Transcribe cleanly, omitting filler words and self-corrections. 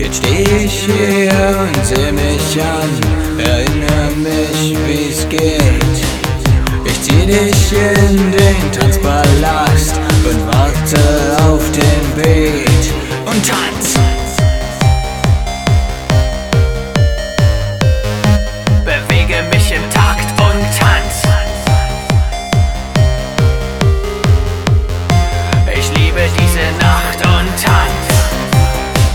Jetzt steh ich hier und seh mich an, erinnere mich, wie's geht. Ich zieh dich in den Tanzpalast und warte auf den Beat und tanz.